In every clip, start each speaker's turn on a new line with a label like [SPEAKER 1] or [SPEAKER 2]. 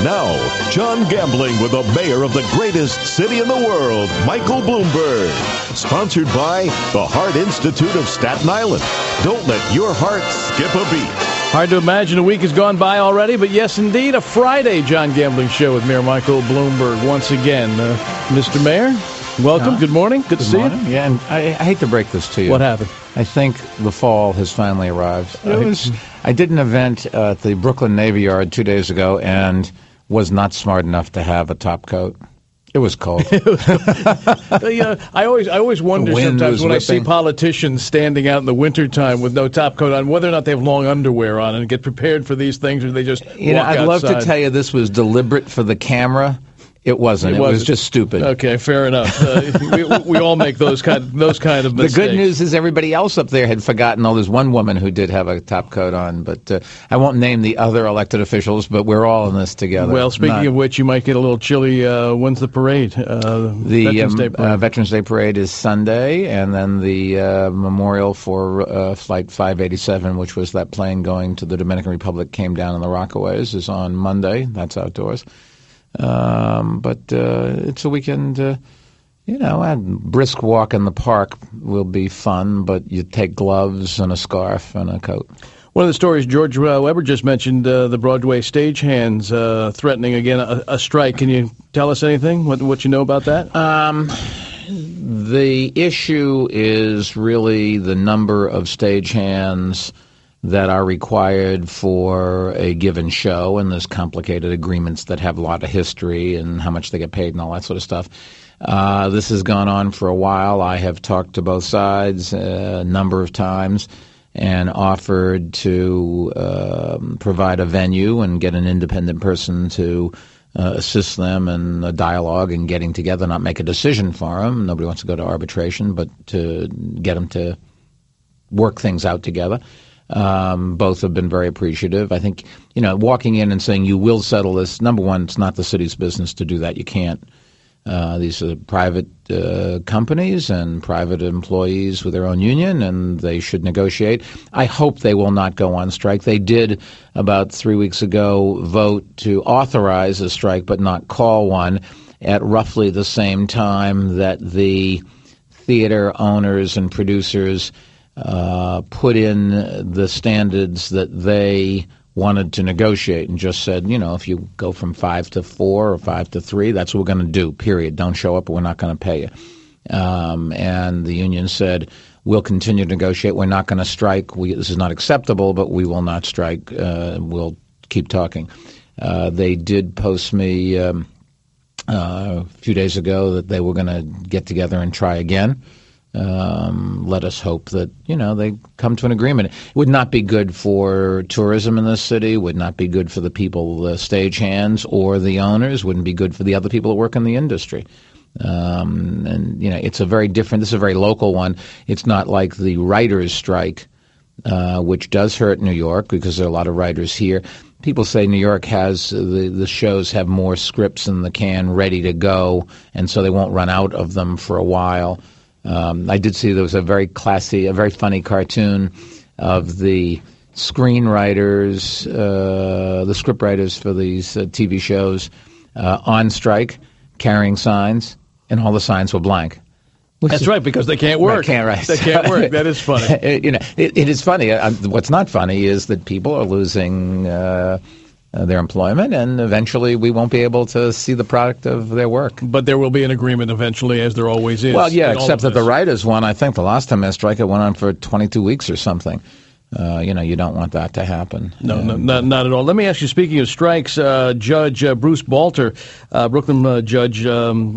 [SPEAKER 1] Now, John Gambling with the mayor of the greatest city in the world, Michael Bloomberg. Sponsored by the Heart Institute of Staten Island. Don't let your heart skip a beat.
[SPEAKER 2] Hard to imagine a week has gone by already, but yes, indeed, a Friday John Gambling show with Mayor Michael Bloomberg once again. Mr. Mayor, welcome. Good morning. Good to see you.
[SPEAKER 3] Yeah, and I hate to break this to you.
[SPEAKER 2] What happened?
[SPEAKER 3] I think the fall has finally arrived. I did an event at the Brooklyn Navy Yard 2 days ago and was not smart enough to have a top coat. It was cold.
[SPEAKER 2] I always wonder sometimes when I see politicians standing out in the wintertime with no top coat on, whether or not they have long underwear on and get prepared for these things, or they just walk
[SPEAKER 3] I'd
[SPEAKER 2] outside.
[SPEAKER 3] love to tell you this was deliberate for the camera. It wasn't. It was just stupid.
[SPEAKER 2] Okay, fair enough. We all make those kind of mistakes.
[SPEAKER 3] The good news is everybody else up there had forgotten. There's one woman who did have a top coat on, but I won't name the other elected officials, but we're all in this together.
[SPEAKER 2] Well, speaking of which, you might get a little chilly. When's the parade?
[SPEAKER 3] The
[SPEAKER 2] Veterans Day parade.
[SPEAKER 3] Veterans Day parade is Sunday, and then the memorial for Flight 587, which was that plane going to the Dominican Republic, came down in the Rockaways, is on Monday. That's outdoors. But it's a weekend, a brisk walk in the park will be fun, but you take gloves and a scarf and a coat.
[SPEAKER 2] One of the stories George Weber just mentioned, the Broadway stagehands threatening again a strike. Can you tell us anything, what you know about that?
[SPEAKER 3] The issue is really the number of stagehands that are required for a given show, and there's complicated agreements that have a lot of history and how much they get paid and all that sort of stuff. This has gone on for a while. I have talked to both sides a number of times and offered to provide a venue and get an independent person to assist them in a dialogue and getting together, not make a decision for them. Nobody wants to go to arbitration, but to get them to work things out together. Both have been very appreciative. I think, walking in and saying you will settle this, number one, it's not the city's business to do that. You can't. These are private companies and private employees with their own union, and they should negotiate. I hope they will not go on strike. They did, about 3 weeks ago, vote to authorize a strike but not call one at roughly the same time that the theater owners and producers put in the standards that they wanted to negotiate and just said, if you go from 5 to 4 or 5 to 3, that's what we're going to do, period. Don't show up, we're not going to pay you. And the union said, we'll continue to negotiate. We're not going to strike. This is not acceptable, but we will not strike. We'll keep talking. They did post me a few days ago that they were going to get together and try again. Let us hope that, they come to an agreement. It would not be good for tourism in this city, would not be good for the people, the stagehands or the owners, wouldn't be good for the other people that work in the industry. It's a very different, this is a very local one. It's not like the writers' strike, which does hurt New York because there are a lot of writers here. People say New York has, the shows have more scripts in the can ready to go, and so they won't run out of them for a while. I did see there was a very funny cartoon of the screenwriters, the scriptwriters for these TV shows on strike, carrying signs, and all the signs were blank.
[SPEAKER 2] That's right, because they can't work.
[SPEAKER 3] They
[SPEAKER 2] can't work. That is funny.
[SPEAKER 3] It is funny. What's not funny is that people are losing their employment, and eventually we won't be able to see the product of their work.
[SPEAKER 2] But there will be an agreement eventually, as there always is.
[SPEAKER 3] Well, yeah, except that the writers one, I think the last time they strike, it went on for 22 weeks or something. You don't want that to happen.
[SPEAKER 2] No, not at all. Let me ask you, speaking of strikes, Judge Bruce Balter, Brooklyn judge,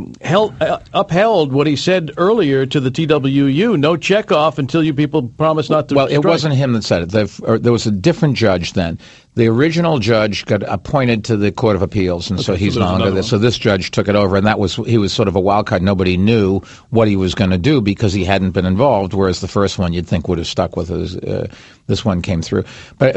[SPEAKER 2] upheld what he said earlier to the TWU, no checkoff until you people promise not to strike.
[SPEAKER 3] Well, it wasn't him that said it. There was a different judge then. The original judge got appointed to the Court of Appeals, and so he's no longer there. So this judge took it over, and he was sort of a wild card. Nobody knew what he was going to do because he hadn't been involved, whereas the first one you'd think would have stuck with us. This one came through. But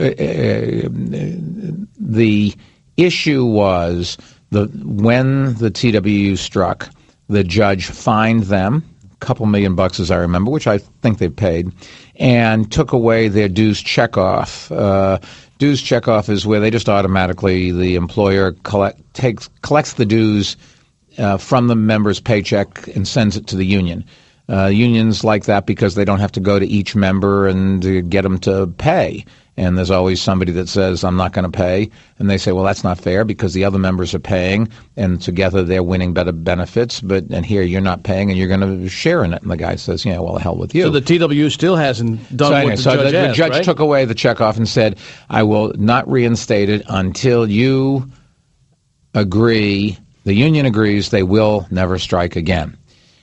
[SPEAKER 3] the issue was when the TWU struck, the judge fined them couple $1 million, as I remember, which I think they paid, and took away their dues checkoff. Dues checkoff is where they just automatically, the employer collects the dues from the member's paycheck and sends it to the union. Unions like that because they don't have to go to each member and get them to pay. And there's always somebody that says, I'm not going to pay. And they say, well, that's not fair because the other members are paying, and together they're winning better benefits. And here you're not paying, and you're going to share in it. And the guy says, yeah, well, the hell with you.
[SPEAKER 2] So the TWU still hasn't done what the judge asked,
[SPEAKER 3] the judge
[SPEAKER 2] right?
[SPEAKER 3] took away the checkoff and said, I will not reinstate it until you agree, the union agrees they will never strike again.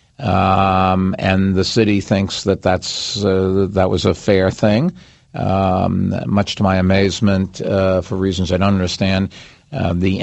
[SPEAKER 3] And the city thinks that that was a fair thing. Much to my amazement, for reasons I don't understand, the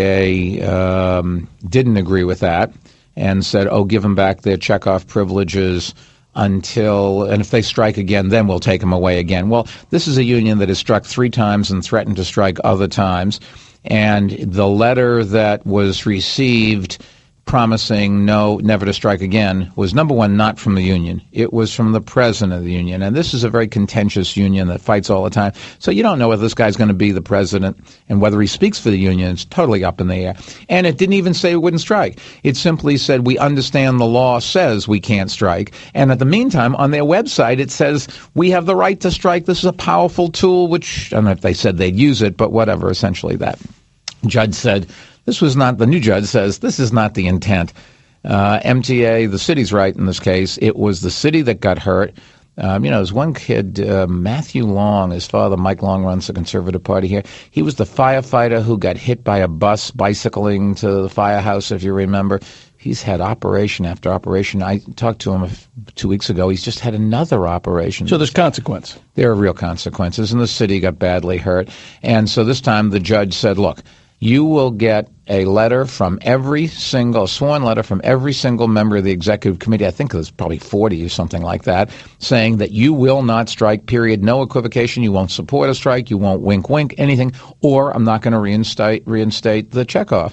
[SPEAKER 3] MTA didn't agree with that and said, give them back their checkoff privileges and if they strike again, then we'll take them away again. Well, this is a union that has struck 3 times and threatened to strike other times. And the letter that was received promising never to strike again was, number one, not from the union. It was from the president of the union. And this is a very contentious union that fights all the time. So you don't know whether this guy's going to be the president and whether he speaks for the union. It's totally up in the air. And it didn't even say it wouldn't strike. It simply said, we understand the law says we can't strike. And at the meantime, on their website, it says we have the right to strike. This is a powerful tool, which I don't know if they said they'd use it, but whatever, essentially that. Judge said, the new judge says, this is not the intent. MTA, the city's right in this case. It was the city that got hurt. There's one kid, Matthew Long, his father, Mike Long, runs the Conservative Party here. He was the firefighter who got hit by a bus bicycling to the firehouse, if you remember. He's had operation after operation. I talked to him 2 weeks ago. He's just had another operation.
[SPEAKER 2] So there's consequence.
[SPEAKER 3] There are real consequences, and the city got badly hurt. And so this time the judge said, look, you will get a letter from sworn letter from every single member of the executive committee, I think there's probably 40 or something like that, saying that you will not strike, period, no equivocation, you won't support a strike, you won't wink, anything, or I'm not going to reinstate the checkoff.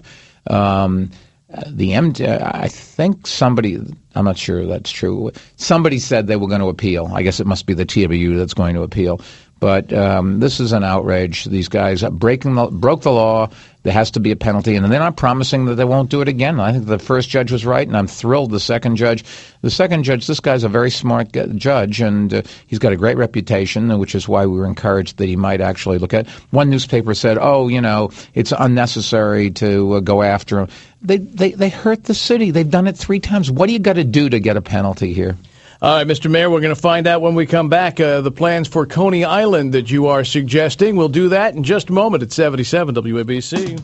[SPEAKER 3] I think somebody, I'm not sure that's true, somebody said they were going to appeal. I guess it must be the TWU that's going to appeal. But this is an outrage. These guys broke the law. There has to be a penalty, and they're not promising that they won't do it again. I think the first judge was right, and I'm thrilled the second judge. This guy's a very smart judge, and he's got a great reputation, which is why we were encouraged that he might actually look at it. One newspaper said, it's unnecessary to go after him. They hurt the city. They've done it 3 times. What do you got to do to get a penalty here?
[SPEAKER 2] All right, Mr. Mayor, we're going to find out when we come back the plans for Coney Island that you are suggesting. We'll do that in just a moment at 77 WABC.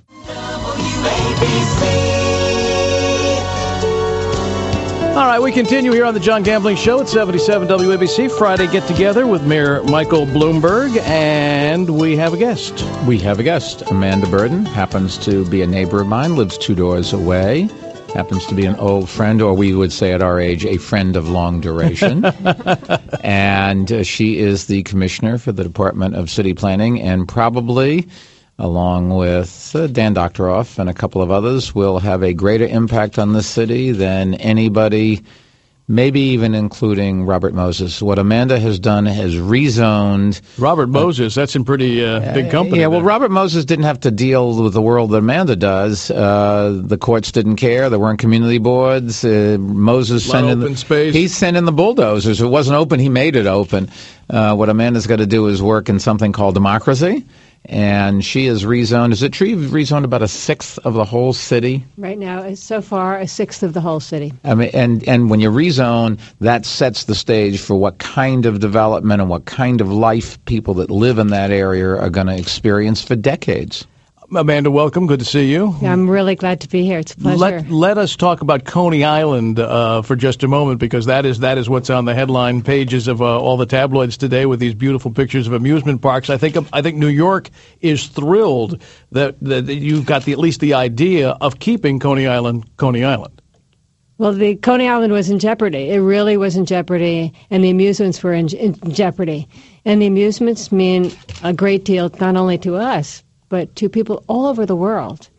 [SPEAKER 2] All right, we continue here on the John Gambling Show at 77 WABC. Friday get-together with Mayor Michael Bloomberg, and we have a guest.
[SPEAKER 3] We have a guest. Amanda Burden happens to be a neighbor of mine, lives 2 doors away. Happens to be an old friend, or we would say at our age, a friend of long duration. And she is the commissioner for the Department of City Planning, and probably, along with Dan Doctoroff and a couple of others, will have a greater impact on this city than anybody, maybe even including Robert Moses. What Amanda has done has rezoned.
[SPEAKER 2] Robert Moses, that's in pretty big company.
[SPEAKER 3] Yeah, well, Robert Moses didn't have to deal with the world that Amanda does. The courts didn't care. There weren't community boards. Moses sent in
[SPEAKER 2] space.
[SPEAKER 3] He sent in the bulldozers. If it wasn't open, he made it open. What Amanda's got to do is work in something called democracy. And she is rezoned. Is it true you've rezoned about 1/6 of the whole city?
[SPEAKER 4] Right now, so far, 1/6 of the whole city.
[SPEAKER 3] I mean, and when you rezone, that sets the stage for what kind of development and what kind of life people that live in that area are going to experience for decades.
[SPEAKER 2] Amanda, welcome. Good to see you.
[SPEAKER 4] Yeah, I'm really glad to be here. It's a pleasure.
[SPEAKER 2] Let us talk about Coney Island for just a moment, because that is what's on the headline pages of all the tabloids today with these beautiful pictures of amusement parks. I think New York is thrilled that you've got at least the idea of keeping Coney Island.
[SPEAKER 4] Well, the Coney Island was in jeopardy. It really was in jeopardy, and the amusements were in jeopardy. And the amusements mean a great deal not only to us, but to people all over the world.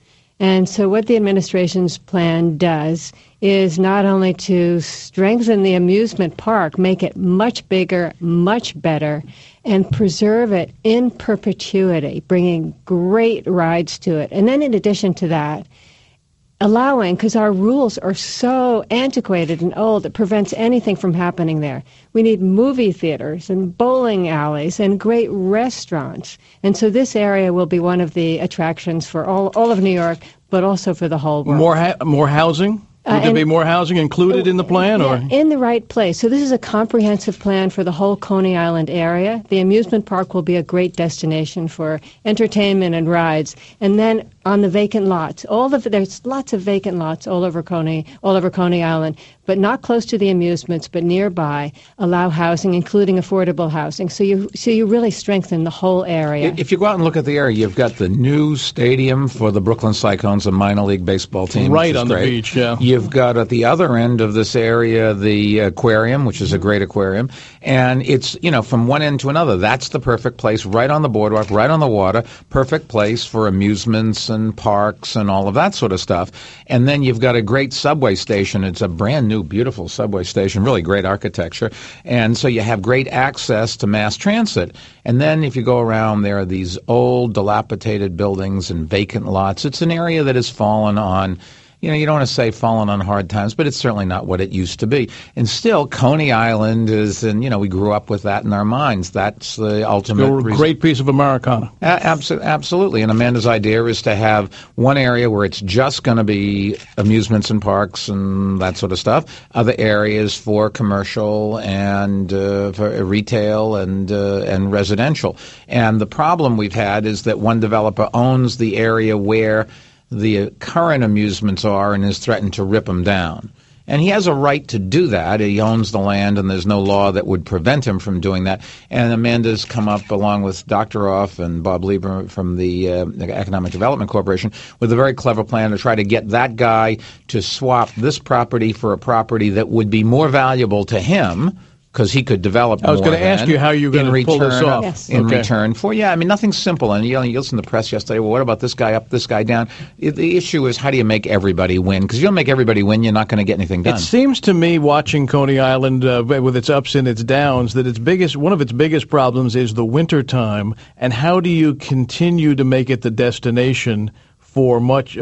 [SPEAKER 4] And so what the administration's plan does is not only to strengthen the amusement park, make it much bigger, much better, and preserve it in perpetuity, bringing great rides to it. And then in addition to that, allowing, because our rules are so antiquated and old, it prevents anything from happening there. We need movie theaters and bowling alleys and great restaurants. And so this area will be one of the attractions for all of New York, but also for the whole world.
[SPEAKER 2] More housing? Would there be more housing included in the plan?
[SPEAKER 4] Yeah,
[SPEAKER 2] or
[SPEAKER 4] in the right place. So this is a comprehensive plan for the whole Coney Island area. The amusement park will be a great destination for entertainment and rides. And then on the vacant lots, there's lots of vacant lots all over Coney Island, but not close to the amusements, but nearby, allow housing, including affordable housing. So you really strengthen the whole area.
[SPEAKER 3] If you go out and look at the area, you've got the new stadium for the Brooklyn Cyclones, a minor league baseball team.
[SPEAKER 2] Right on the beach, yeah.
[SPEAKER 3] You've got at the other end of this area the aquarium, which is a great aquarium. And it's, from one end to another. That's the perfect place, right on the boardwalk, right on the water, perfect place for amusements and parks and all of that sort of stuff. And then you've got a great subway station. It's a brand new, beautiful subway station, really great architecture. And so you have great access to mass transit. And then if you go around, there are these old, dilapidated buildings and vacant lots. It's an area that has fallen on, you don't want to say fallen on hard times, but it's certainly not what it used to be. And still, Coney Island is, and we grew up with that in our minds. That's the ultimate reason.
[SPEAKER 2] Great piece of Americana.
[SPEAKER 3] Absolutely. And Amanda's idea is to have one area where it's just going to be amusements and parks and that sort of stuff. Other areas for commercial and for retail and residential. And the problem we've had is that one developer owns the area where the current amusements are and has threatened to rip them down. And he has a right to do that. He owns the land, and there's no law that would prevent him from doing that. And Amanda's come up, along with Dr. Off and Bob Lieber from the Economic Development Corporation, with a very clever plan to try to get that guy to swap this property for a property that would be more valuable to him, because he could develop more.
[SPEAKER 2] I was going to ask you how you're going to pull this off.
[SPEAKER 4] Yes.
[SPEAKER 3] In return for, nothing's simple. And you listened to the press yesterday, well, what about this guy up, this guy down? The issue is, how do you make everybody win? Because if you don't make everybody win, you're not going to get anything done.
[SPEAKER 2] It seems to me, watching Coney Island with its ups and its downs, that one of its biggest problems is the winter time. And how do you continue to make it the destination for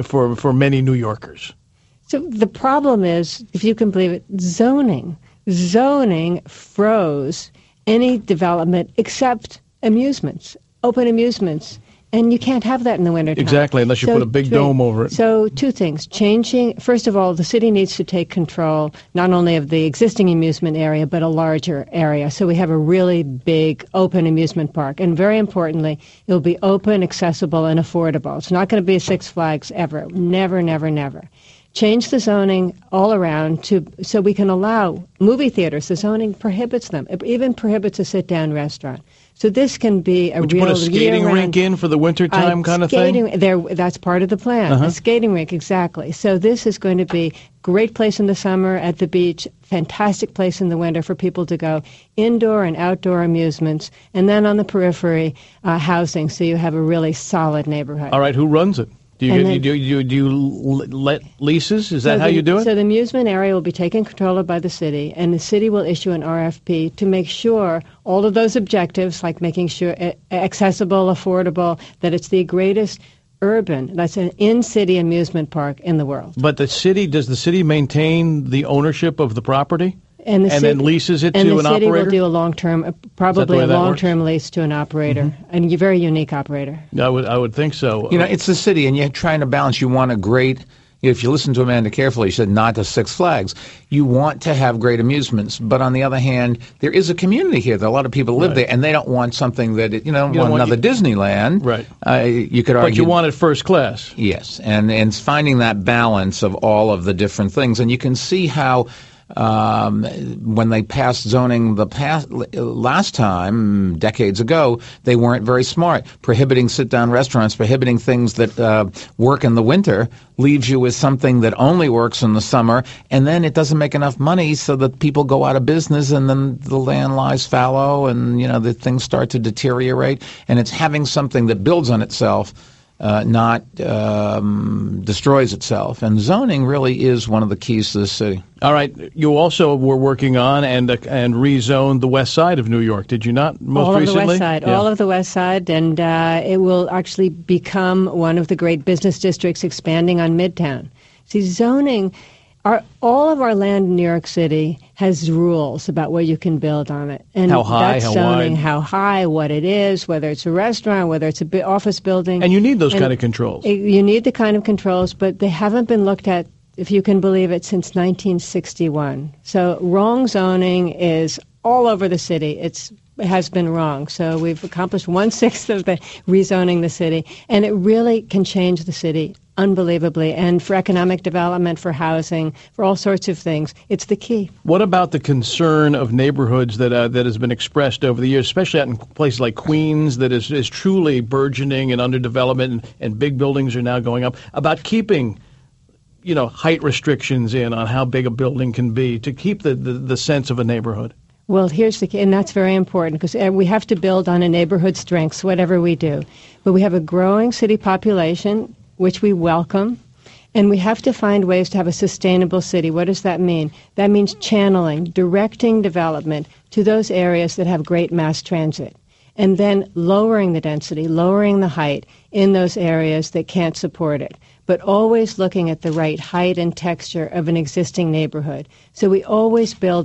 [SPEAKER 2] many New Yorkers?
[SPEAKER 4] So the problem is, if you can believe it, zoning. Zoning froze any development except amusements, open amusements. And you can't have that in the wintertime.
[SPEAKER 2] Exactly, unless you put a big dome over it.
[SPEAKER 4] So two things. First of all, the city needs to take control not only of the existing amusement area, but a larger area. So we have a really big open amusement park. And very importantly, it will be open, accessible, and affordable. It's not going to be a Six Flags ever. Never, never, never. Change the zoning all around so we can allow movie theaters. The zoning prohibits them. It even prohibits a sit-down restaurant. So this can be a
[SPEAKER 2] Would
[SPEAKER 4] real
[SPEAKER 2] you put a skating rink in for the wintertime kind of thing?
[SPEAKER 4] That's part of the plan. A skating rink, exactly. So this is going to be great place in the summer at the beach, fantastic place in the winter for people to go, indoor and outdoor amusements, and then on the periphery, housing, so you have a really solid neighborhood.
[SPEAKER 2] All right, who runs it? Do you let leases? Is that how you do it?
[SPEAKER 4] So the amusement area will be taken control of by the city, and the city will issue an RFP to make sure all of those objectives, like making sure accessible, affordable, that it's the greatest that's an in-city amusement park in the world.
[SPEAKER 2] But does the city maintain the ownership of the property?
[SPEAKER 4] And then
[SPEAKER 2] leases it to an operator?
[SPEAKER 4] And the city will do a long-term, probably a long-term lease to an operator, and a very unique operator.
[SPEAKER 2] I would think so.
[SPEAKER 3] It's the city, and you're trying to balance. You want a great, if you listen to Amanda carefully, she said not to Six Flags. You want to have great amusements, but on the other hand, there is a community here. There are a lot of people live there, and they don't want something that, want another Disneyland.
[SPEAKER 2] Right.
[SPEAKER 3] You could argue.
[SPEAKER 2] But you want it first class.
[SPEAKER 3] Yes, and it's finding that balance of all of the different things, and you can see how when they passed zoning last time, decades ago, they weren't very smart. Prohibiting sit-down restaurants, prohibiting things that work in the winter, leaves you with something that only works in the summer, and then it doesn't make enough money so that people go out of business, and then the land lies fallow, and the things start to deteriorate. And it's having something that builds on itself not destroys itself. And zoning really is one of the keys to the city.
[SPEAKER 2] All right. You also were working on and rezoned the west side of New York, did you not, most recently?
[SPEAKER 4] All of the west side, all of the west side, and it will actually become one of the great business districts expanding on Midtown. See, zoning, all of our land in New York City has rules about where you can build on it. And
[SPEAKER 2] how high,
[SPEAKER 4] that's
[SPEAKER 2] how
[SPEAKER 4] zoning,
[SPEAKER 2] wide.
[SPEAKER 4] how high, what it is, whether it's a restaurant, whether it's an office building.
[SPEAKER 2] And you need those kind of controls.
[SPEAKER 4] You need the kind of controls, but they haven't been looked at, if you can believe it, since 1961. So wrong zoning is all over the city. It has been wrong. So we've accomplished 1/6 of the rezoning the city, and it really can change the city unbelievably. And for economic development, for housing, for all sorts of things, it's the key.
[SPEAKER 2] What about the concern of neighborhoods that has been expressed over the years, especially out in places like Queens, that is truly burgeoning and under development, and big buildings are now going up, about keeping height restrictions in on how big a building can be to keep the sense of a neighborhood?
[SPEAKER 4] Well, here's the key, and that's very important because we have to build on a neighborhood strengths, whatever we do. But we have a growing city population, which we welcome, and we have to find ways to have a sustainable city. What does that mean? That means channeling, directing development to those areas that have great mass transit, and then lowering the density, lowering the height in those areas that can't support it, but always looking at the right height and texture of an existing neighborhood. So we always build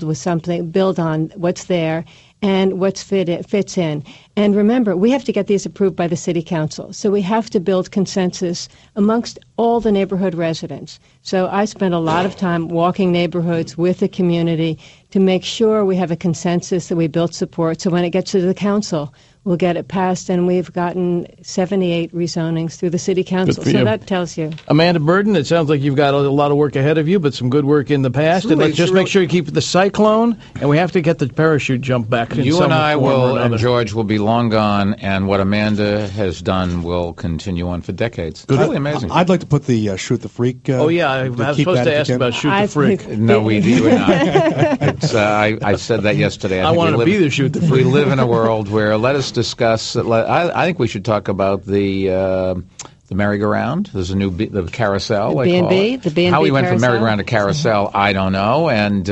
[SPEAKER 4] on what's there and what fits in. And remember, we have to get these approved by the city council. So we have to build consensus amongst all the neighborhood residents. So I spend a lot of time walking neighborhoods with the community to make sure we have a consensus, that we build support. So when it gets to the council, we'll get it passed, and we've gotten 78 rezonings through the city council. So that tells you.
[SPEAKER 2] Amanda Burden, it sounds like you've got a lot of work ahead of you, but some good work in the past. And let's just make sure you keep the cyclone, and we have to get the parachute jump back.
[SPEAKER 3] You and I will, and George will be long gone, and what Amanda has done will continue on for decades. It's really amazing.
[SPEAKER 5] I'd like to put the Shoot the Freak.
[SPEAKER 2] I was supposed to ask about Shoot the Freak.
[SPEAKER 3] No, we do not. I said that yesterday.
[SPEAKER 2] I wanted to be the Shoot the Freak.
[SPEAKER 3] We live in a world where, let us discuss. I think we should talk about the merry-go-round. There's a new the carousel.
[SPEAKER 4] The B&B, the B&B.
[SPEAKER 3] How we went
[SPEAKER 4] carousel?
[SPEAKER 3] from merry-go-round to carousel, I don't know. And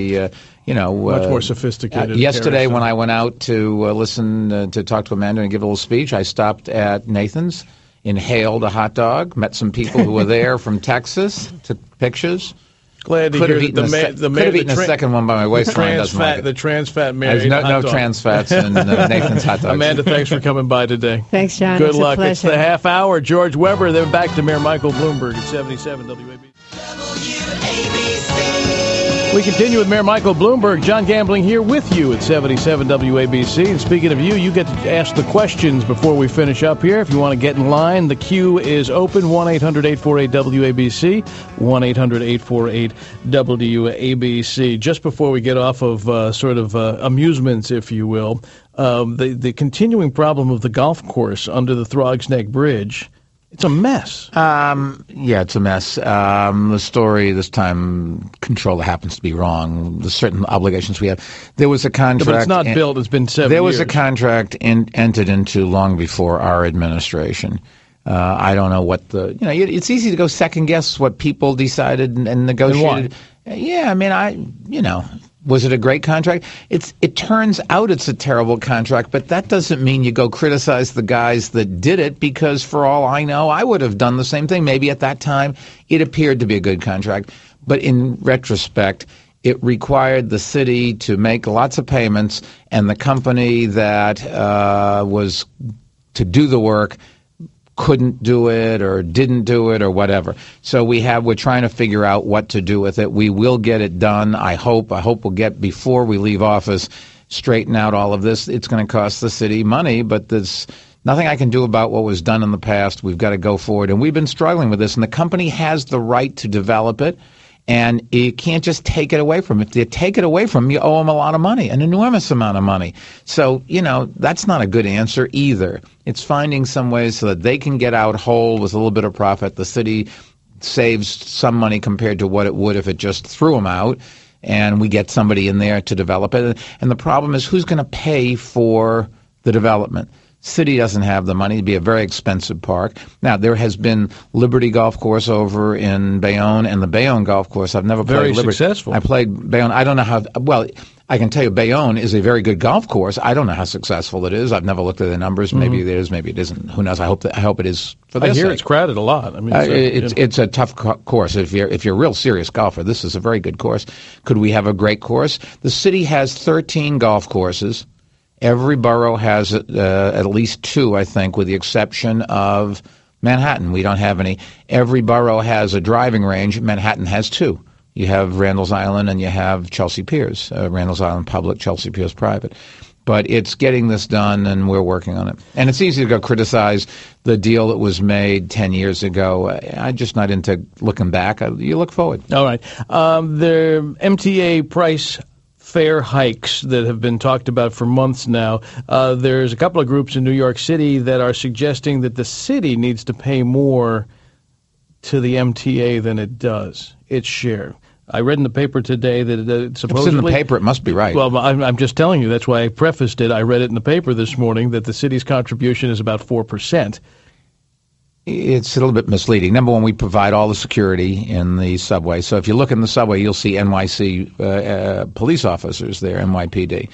[SPEAKER 2] much more sophisticated.
[SPEAKER 3] Yesterday,
[SPEAKER 2] carousel.
[SPEAKER 3] when I went out to listen to talk to Amanda and give a little speech, I stopped at Nathan's, inhaled a hot dog, met some people who were there from Texas, took pictures.
[SPEAKER 2] Glad to
[SPEAKER 3] could
[SPEAKER 2] hear
[SPEAKER 3] have
[SPEAKER 2] that
[SPEAKER 3] eaten a second one by my waistline.
[SPEAKER 2] The trans fat Mary.
[SPEAKER 3] There's no trans fats in Nathan's hot dogs.
[SPEAKER 2] Amanda, thanks for coming by today.
[SPEAKER 4] Thanks, John.
[SPEAKER 2] Good
[SPEAKER 4] it's
[SPEAKER 2] luck.
[SPEAKER 4] A pleasure.
[SPEAKER 2] It's the half hour. George Weber. Then back to Mayor Michael Bloomberg at 77 WABC. We continue with Mayor Michael Bloomberg. John Gambling here with you at 77 WABC. And speaking of you get to ask the questions before we finish up here. If you want to get in line, the queue is open, 1-800-848-WABC, 1-800-848-WABC. Just before we get off of amusements, if you will, the continuing problem of the golf course under the Throgs Neck Bridge. It's a mess.
[SPEAKER 3] Yeah, it's a mess. The story this time, controller happens to be wrong. There's certain obligations we have. There was a contract.
[SPEAKER 2] But it's not built. It's been 7 years.
[SPEAKER 3] There was a contract entered into long before our administration. I don't know what it's easy to go second guess what people decided and negotiated. Yeah, I mean, was it a great contract? It turns out it's a terrible contract, but that doesn't mean you go criticize the guys that did it, because for all I know, I would have done the same thing. Maybe at that time it appeared to be a good contract, but in retrospect, it required the city to make lots of payments, and the company that was to do the work couldn't do it or didn't do it or whatever. So we're trying to figure out what to do with it. We will get it done. I hope we'll get, before we leave office, straighten out all of this. It's going to cost the city money, but there's nothing I can do about what was done in the past. We've got to go forward. And we've been struggling with this, and the company has the right to develop it. And you can't just take it away from them. If you take it away from them, you owe them a lot of money, an enormous amount of money. So, that's not a good answer either. It's finding some ways so that they can get out whole with a little bit of profit. The city saves some money compared to what it would if it just threw them out, and we get somebody in there to develop it. And the problem is, who's going to pay for the development? City doesn't have the money. It'd be a very expensive park. Now, there has been Liberty Golf Course over in Bayonne, and the Bayonne Golf Course, I've never played Liberty.
[SPEAKER 2] Very successful.
[SPEAKER 3] I played Bayonne. I don't know how, well, I can tell you Bayonne is a very good golf course. I don't know how successful it is. I've never looked at the numbers. Maybe it is, maybe it isn't. Who knows? I hope it is for this
[SPEAKER 2] I hear
[SPEAKER 3] sake.
[SPEAKER 2] it's crowded a lot. I mean,
[SPEAKER 3] It's a tough course. If you're a real serious golfer, this is a very good course. Could we have a great course? The city has 13 golf courses. Every borough has at least 2, I think, with the exception of Manhattan. We don't have any. Every borough has a driving range. Manhattan has 2. You have Randall's Island and you have Chelsea Piers. Randall's Island public, Chelsea Piers private. But it's getting this done, and we're working on it. And it's easy to go criticize the deal that was made 10 years ago. I'm just not into looking back. You look forward.
[SPEAKER 2] All right. The MTA price fare hikes that have been talked about for months now. There's a couple of groups in New York City that are suggesting that the city needs to pay more to the MTA than it does, its share. I read in the paper today that supposedly...
[SPEAKER 3] If it's in the paper, it must be right.
[SPEAKER 2] Well, I'm just telling you. That's why I prefaced it. I read it in the paper this morning that the city's contribution is about 4%.
[SPEAKER 3] It's a little bit misleading. Number one, we provide all the security in the subway. So if you look in the subway, you'll see NYC police officers there, NYPD.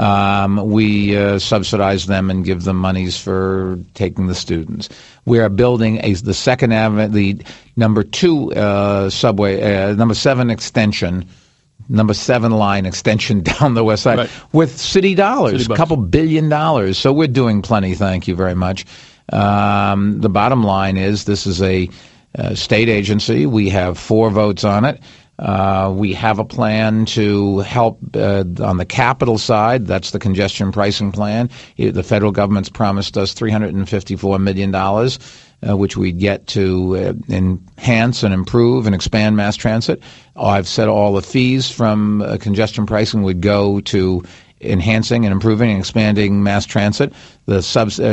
[SPEAKER 3] We subsidize them and give them monies for taking the students. We are building the Second Avenue, the number 2 subway, number 7 extension, number 7 line extension down the west side with city dollars, a couple $1 billion. So we're doing plenty. Thank you very much. The bottom line is this is a state agency. We have 4 votes on it. We have a plan to help on the capital side. That's the congestion pricing plan. The federal government's promised us $354 million, which we'd get to enhance and improve and expand mass transit. I've said all the fees from congestion pricing would go to enhancing and improving and expanding mass transit. The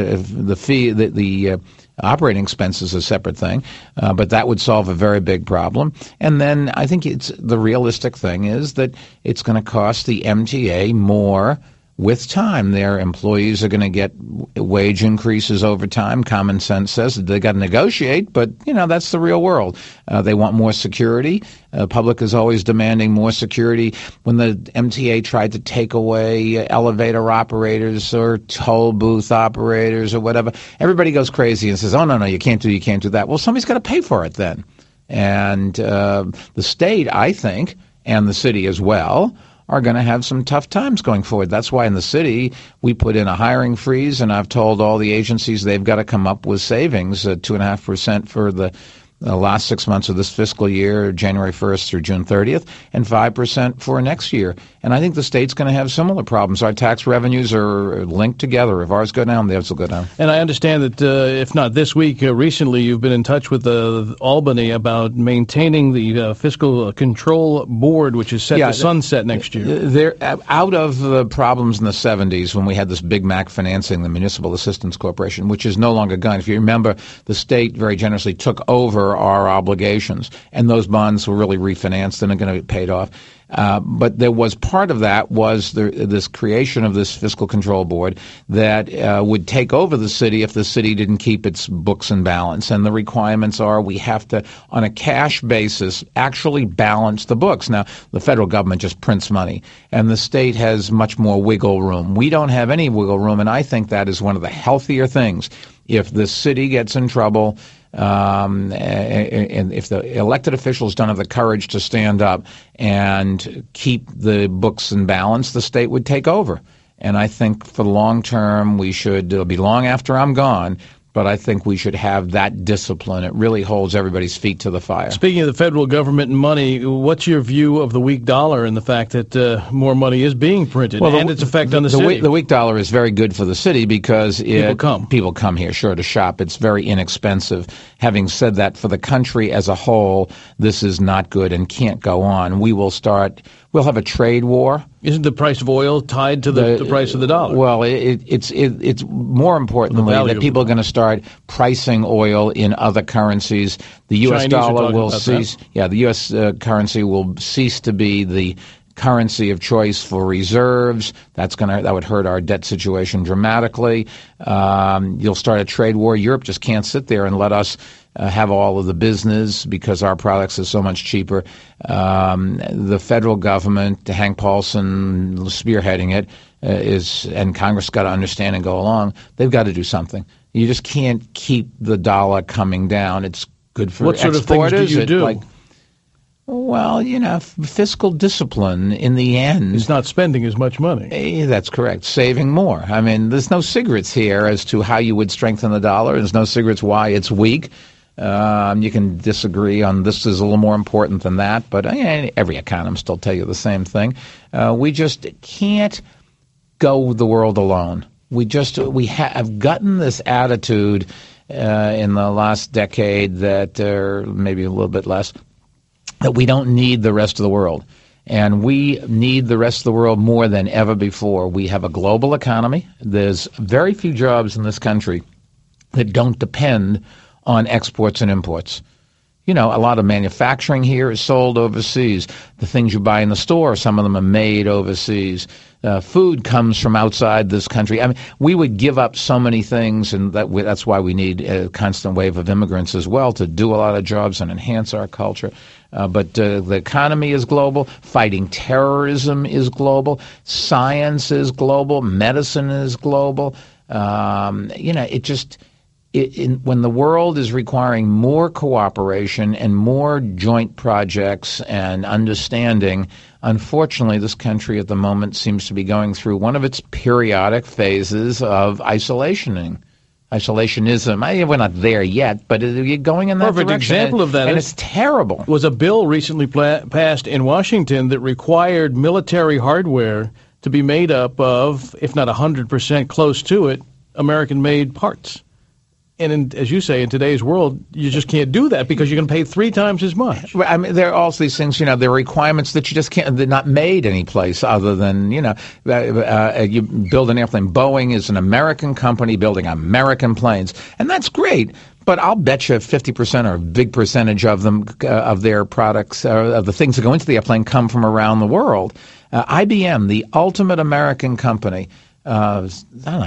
[SPEAKER 3] operating expense is a separate thing, but that would solve a very big problem. And then I think the realistic thing is that it's going to cost the MTA more with time. Their employees are going to get wage increases over time. Common sense says that they got to negotiate, but that's the real world. They want more security. Public is always demanding more security. When the MTA tried to take away elevator operators or toll booth operators or whatever, everybody goes crazy and says, "Oh no, you can't do that." Well, somebody's got to pay for it then, and the state, I think, and the city as well, are going to have some tough times going forward. That's why in the city we put in a hiring freeze, and I've told all the agencies they've got to come up with savings, 2.5% for the last 6 months of this fiscal year, January 1st through June 30th, and 5% for next year. And I think the state's going to have similar problems. Our tax revenues are linked together. If ours go down, theirs will go down. And
[SPEAKER 2] I understand that, if not this week, recently you've been in touch with Albany about maintaining the Fiscal Control Board, which is set to sunset next year.
[SPEAKER 3] They're out of the problems in the 70s when we had this Big Mac financing, the Municipal Assistance Corporation, which is no longer gone. If you remember, the state very generously took over our obligations, and those bonds were really refinanced and are going to be paid off. But there was part of that was this creation of this Fiscal Control Board that would take over the city if the city didn't keep its books in balance. And the requirements are we have to, on a cash basis, actually balance the books. Now, the federal government just prints money, and the state has much more wiggle room. We don't have any wiggle room, and I think that is one of the healthier things. If the city gets in trouble, and if the elected officials don't have the courage to stand up and keep the books in balance, the state would take over. And I think for the long term, it'll be long after I'm gone, but I think we should have that discipline. It really holds everybody's feet to the fire.
[SPEAKER 2] Speaking of the federal government and money, what's your view of the weak dollar and the fact that more money is being printed and its effect on the city?
[SPEAKER 3] The weak dollar is very good for the city because
[SPEAKER 2] people
[SPEAKER 3] come here, sure, to shop. It's very inexpensive. Having said that, for the country as a whole, this is not good and can't go on. We'll have a trade war.
[SPEAKER 2] Isn't the price of oil tied to the price of the dollar?
[SPEAKER 3] Well, it's more importantly that people are going to start pricing oil in other currencies. The U.S. dollar will cease. The U.S. currency will cease to be the currency of choice for reserves. That would hurt our debt situation dramatically. You'll start a trade war. Europe just can't sit there and let us have all of the business because our products are so much cheaper. The federal government, Hank Paulson spearheading it, and Congress got to understand and go along. They've got to do something. You just can't keep the dollar coming down. It's good for exporters.
[SPEAKER 2] What sort of things do you do?
[SPEAKER 3] Well, fiscal discipline in the end.
[SPEAKER 2] It's not spending as much money.
[SPEAKER 3] That's correct. Saving more. I mean, there's no secrets here as to how you would strengthen the dollar. There's no secrets why it's weak. You can disagree on this is a little more important than that, but every economist will tell you the same thing. We just can't go the world alone. We have gotten this attitude in the last decade that, or maybe a little bit less, that we don't need the rest of the world. And we need the rest of the world more than ever before. We have a global economy. There's very few jobs in this country that don't depend on exports and imports. A lot of manufacturing here is sold overseas. The things you buy in the store, some of them are made overseas. Food comes from outside this country. I mean, we would give up so many things, and that's why we need a constant wave of immigrants as well to do a lot of jobs and enhance our culture. But the economy is global. Fighting terrorism is global. Science is global. Medicine is global. When the world is requiring more cooperation and more joint projects and understanding, unfortunately, this country at the moment seems to be going through one of its periodic phases of isolationism. We're not there yet, but you're going in that direction.
[SPEAKER 2] Perfect example of that.
[SPEAKER 3] And it's terrible.
[SPEAKER 2] Was a bill recently passed in Washington that required military hardware to be made up of, if not 100% close to it, American-made parts. And as you say, in today's world, you just can't do that because you're going to pay 3 times as much.
[SPEAKER 3] I mean, there are also these things, there are requirements that you just can't, they're not made any place other than, you build an airplane. Boeing is an American company building American planes, and that's great. But I'll bet you 50% or a big percentage of them, of their products, of the things that go into the airplane come from around the world. IBM, the ultimate American company, I don't know,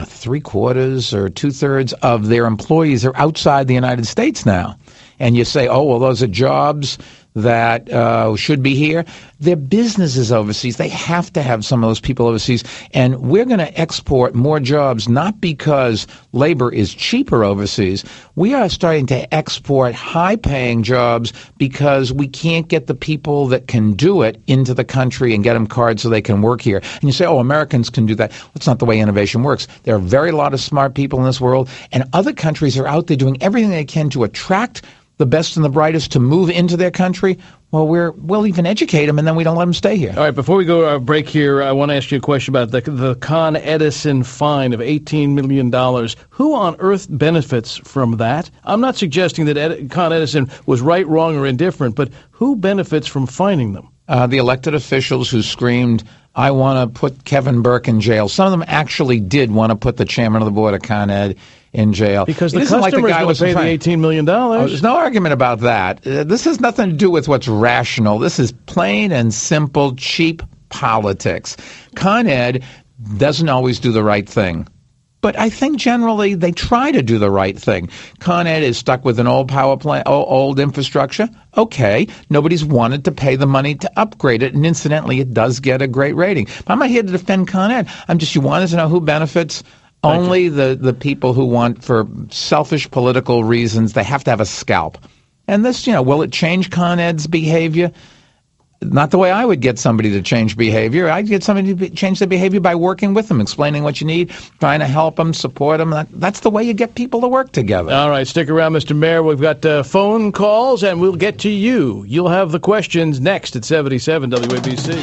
[SPEAKER 3] 3/4 or 2/3 of their employees are outside the United States now. And you say, oh, well, those are jobs that should be here. Their business is overseas. They have to have some of those people overseas. And we're going to export more jobs, not because labor is cheaper overseas. We are starting to export high-paying jobs because we can't get the people that can do it into the country and get them cards so they can work here. And you say, oh, Americans can do that. Well, that's not the way innovation works. There are a lot of smart people in this world, and other countries are out there doing everything they can to attract the best and the brightest to move into their country. Well, we'll even educate them, and then we don't let them stay here.
[SPEAKER 2] All right, before we go to our break here, I want to ask you a question about the Con Edison fine of $18 million. Who on earth benefits from that? I'm not suggesting that Con Edison was right, wrong, or indifferent, but who benefits from fining them?
[SPEAKER 3] The elected officials who screamed, I want to put Kevin Burke in jail. Some of them actually did want to put the chairman of the board of Con Ed in jail.
[SPEAKER 2] Because the customer is going to pay the $18 million.
[SPEAKER 3] There's no argument about that. This has nothing to do with what's rational. This is plain and simple, cheap politics. Con Ed doesn't always do the right thing. But I think generally they try to do the right thing. Con Ed is stuck with an old power plant, old infrastructure. Okay, nobody's wanted to pay the money to upgrade it, and incidentally, it does get a great rating. But I'm not here to defend Con Ed. You wanted to know who benefits? Only the people who want, for selfish political reasons, they have to have a scalp. And this, will it change Con Ed's behavior? Not the way I would get somebody to change behavior. I'd get somebody to change their behavior by working with them, explaining what you need, trying to help them, support them. That's the way you get people to work together.
[SPEAKER 2] All right, stick around, Mr. Mayor. We've got phone calls, and we'll get to you. You'll have the questions next at 77 WABC.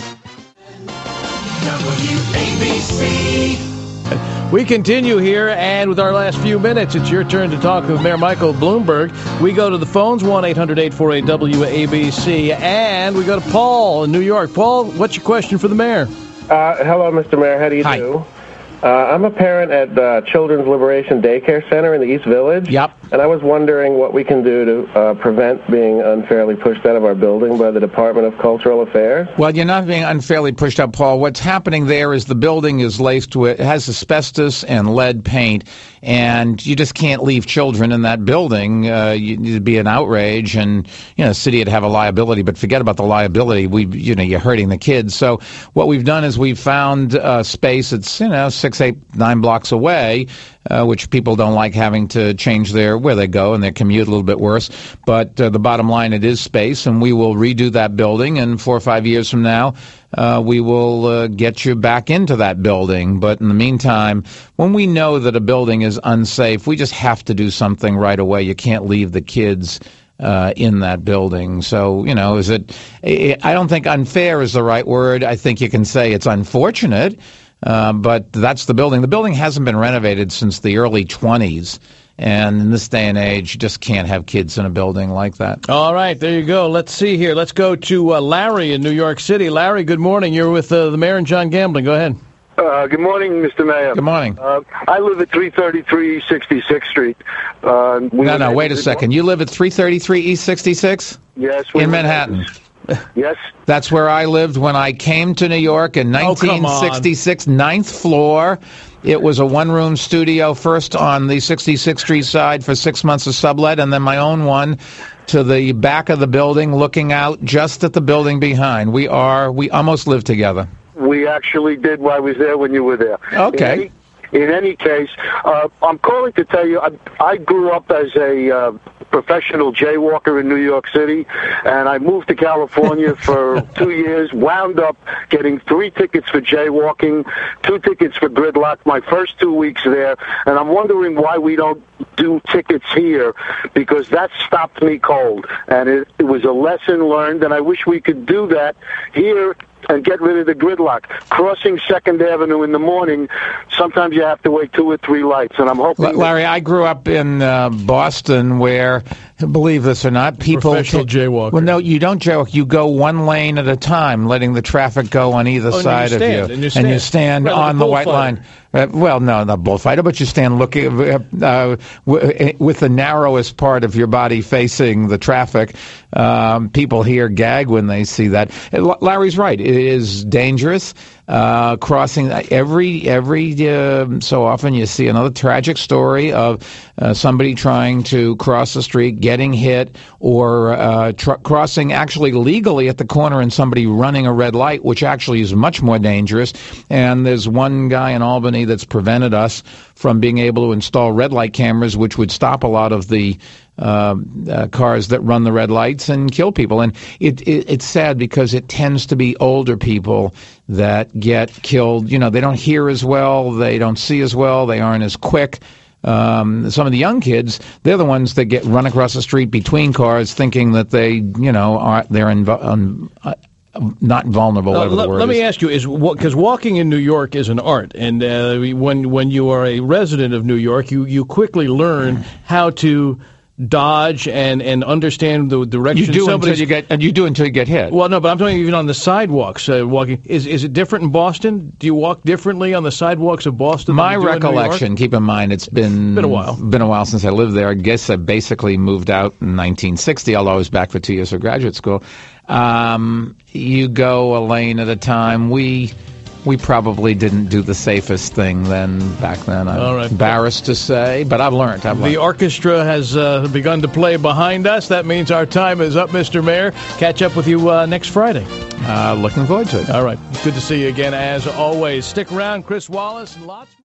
[SPEAKER 2] WABC. We continue here, and with our last few minutes, it's your turn to talk with Mayor Michael Bloomberg. We go to the phones, 1-800-848-WABC, and we go to Paul in New York. Paul, what's your question for the mayor?
[SPEAKER 6] Hello, Mr. Mayor. How do you do? I'm a parent at Children's Liberation Daycare Center in the East Village.
[SPEAKER 3] Yep.
[SPEAKER 6] And I was wondering what we can do to prevent being unfairly pushed out of our building by the Department of Cultural Affairs.
[SPEAKER 3] Well, you're not being unfairly pushed out, Paul. What's happening there is the building is laced with, it has asbestos and lead paint, and you just can't leave children in that building. It'd be an outrage, and the city would have a liability. But forget about the liability. You're hurting the kids. So what we've done is we've found space that's 6, 8, 9 blocks away, which people don't like having to change where they go and their commute a little bit worse. But the bottom line, it is space, and we will redo that building. And 4 or 5 years from now, we will get you back into that building. But in the meantime, when we know that a building is unsafe, we just have to do something right away. You can't leave the kids in that building. So, I don't think unfair is the right word. I think you can say it's unfortunate. But that's the building. The building hasn't been renovated since the early 20s. And in this day and age, you just can't have kids in a building like that.
[SPEAKER 2] All right, there you go. Let's see here. Let's go to Larry in New York City. Larry, good morning. You're with the Mayor and John Gambling. Go ahead.
[SPEAKER 7] Good morning, Mr. Mayor.
[SPEAKER 3] Good morning.
[SPEAKER 7] I live at 333 66th Street.
[SPEAKER 3] No, wait a second. You live at 333 East 66?
[SPEAKER 7] Yes.
[SPEAKER 3] In Manhattan?
[SPEAKER 7] Yes.
[SPEAKER 3] That's where I lived when I came to New York in 1966, 9th floor. It was a one-room studio, first on the 66th Street side for 6 months of sublet, and then my own one to the back of the building, looking out just at the building behind. We almost lived together.
[SPEAKER 7] We actually did while I was there when you were there.
[SPEAKER 3] Okay.
[SPEAKER 7] In any case, I'm calling to tell you, I grew up as a professional jaywalker in New York City, and I moved to California for 2 years, wound up getting 3 tickets for jaywalking, 2 tickets for gridlock my first 2 weeks there, and I'm wondering why we don't do tickets here, because that stopped me cold, and it was a lesson learned, and I wish we could do that here and get rid of the gridlock. Crossing 2nd Avenue in the morning, sometimes you have to wait 2 or 3 lights, and I'm hoping...
[SPEAKER 3] Larry, I grew up in Boston where, believe this or not, people...
[SPEAKER 2] Professional jaywalker.
[SPEAKER 3] Well, no, you don't jaywalk. You go one lane at a time, letting the traffic go on either side of you.
[SPEAKER 2] And
[SPEAKER 3] you stand on the white line. Well, no, not bullfighter, but you stand looking with the narrowest part of your body facing the traffic. People here gag when they see that. Larry's right. It is dangerous. Crossing every so often you see another tragic story of somebody trying to cross the street, getting hit, or crossing actually legally at the corner and somebody running a red light, which actually is much more dangerous. And there's one guy in Albany that's prevented us from being able to install red light cameras, which would stop a lot of the cars that run the red lights and kill people. And it's sad because it tends to be older people that get killed. They don't hear as well, they don't see as well, they aren't as quick. Some of the young kids, they're the ones that get run across the street between cars thinking that they're not vulnerable.
[SPEAKER 2] Let me ask you: because walking in New York is an art, and when you are a resident of New York, you quickly learn how to dodge and understand the direction.
[SPEAKER 3] You do until you get hit.
[SPEAKER 2] Well, no, but I'm talking even on the sidewalks. Walking is it different in Boston? Do you walk differently on the sidewalks of Boston?
[SPEAKER 3] My recollection. Keep in mind, it's been
[SPEAKER 2] a while.
[SPEAKER 3] Been a while since I lived there. I guess I basically moved out in 1960. Although I was back for 2 years for graduate school. You go a lane at a time. We probably didn't do the safest thing back then. I'm embarrassed to say, but I've learned.
[SPEAKER 2] The orchestra has begun to play behind us. That means our time is up, Mr. Mayor. Catch up with you next Friday.
[SPEAKER 3] Looking forward to it.
[SPEAKER 2] All right. Good to see you again, as always. Stick around. Chris Wallace and lots